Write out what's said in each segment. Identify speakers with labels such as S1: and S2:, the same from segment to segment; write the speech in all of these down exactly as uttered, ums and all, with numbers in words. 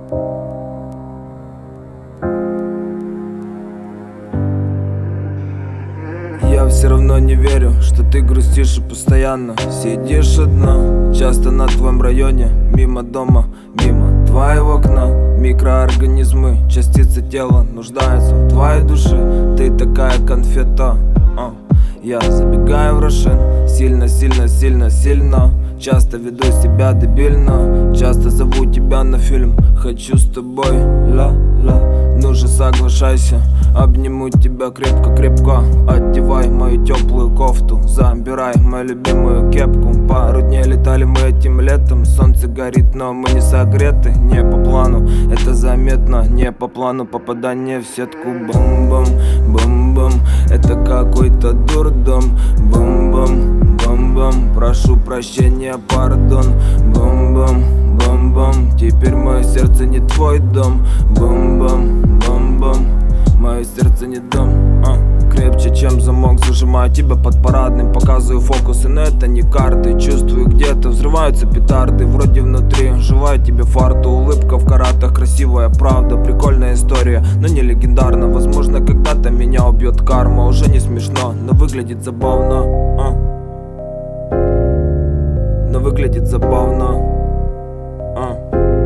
S1: Я все равно не верю, что ты грустишь и постоянно сидишь одна. Часто на твоем районе, мимо дома, мимо твоего окна. Микроорганизмы, частицы тела нуждаются в твоей душе. Ты такая конфета, а. Я забегаю в Рошен, сильно, сильно, сильно, сильно. Часто веду себя дебильно, часто зову тебя на фильм. Хочу с тобой, ла-ла. Ну же соглашайся, обниму тебя крепко-крепко. Одевай мою теплую кофту, забирай мою любимую кепку. Пару дней летали мы этим летом. Солнце горит, но мы не согреты. Не по плану, это заметно. Не по плану попадание в сетку. Бум-бум, бум-бум, это какой-то дурдом. Бум-бум, бум-бум, прошу прощения, пардон. Бум-бум, бум-бум, теперь мое сердце не твой дом. Бум-бум, бум-бум, мое сердце не дом, а. Крепче, чем замок, зажимаю тебя под парадным. Показываю фокусы, но это не карты. Чувствую, где-то взрываются петарды. Вроде внутри, желаю тебе фарту. Улыбка в каратах, красивая правда. Прикольная история, но не легендарна. Возможно, когда-то меня убьет карма. Уже не смешно, но выглядит забавно, а. Но выглядит забавно, а.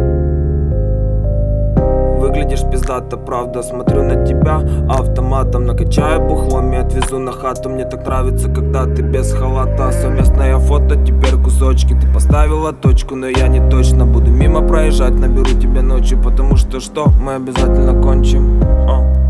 S1: Выглядишь пиздато, правда. Смотрю на тебя автоматом, накачаю бухлом и отвезу на хату. Мне так нравится, когда ты без халата. Совместное фото, теперь кусочки. Ты поставила точку, но я не точно буду мимо проезжать. Наберу тебя ночью, потому что что? Мы обязательно кончим, а.